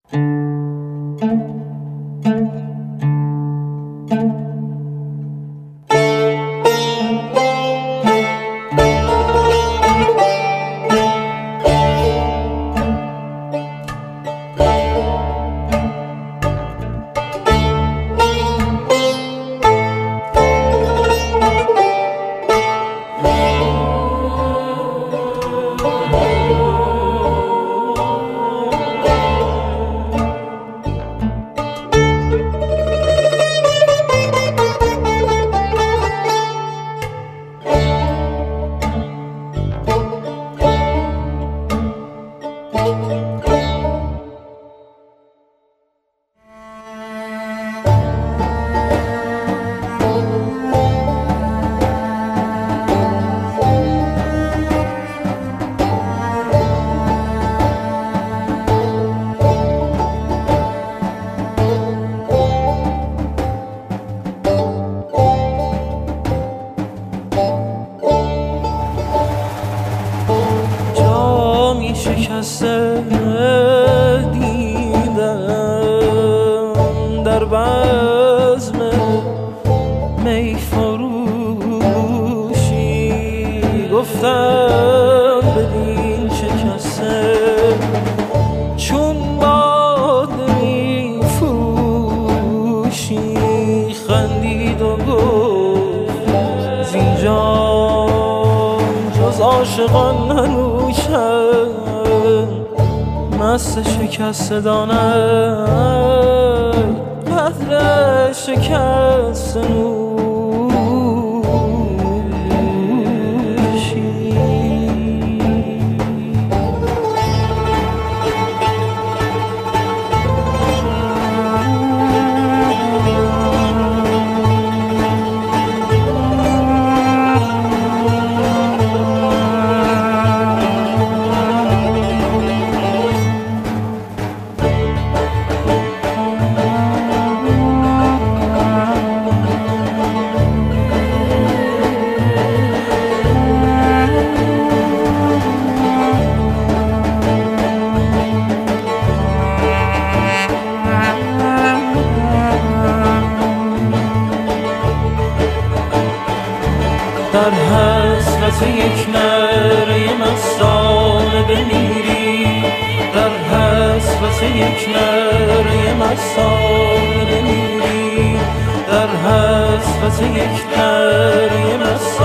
شکسته دیدم در بزم می فروشی، گفتم بدین شکسته چون باده می فروشی. خندید و گفت زینجا جز عاشقان ننوشد، مست شکسته داند قدر شکسته نوشی. در حسرت یک نره مستانه بمیری، در حسرت یک نره مستانه بمیری، در حسرت یک نره مستانه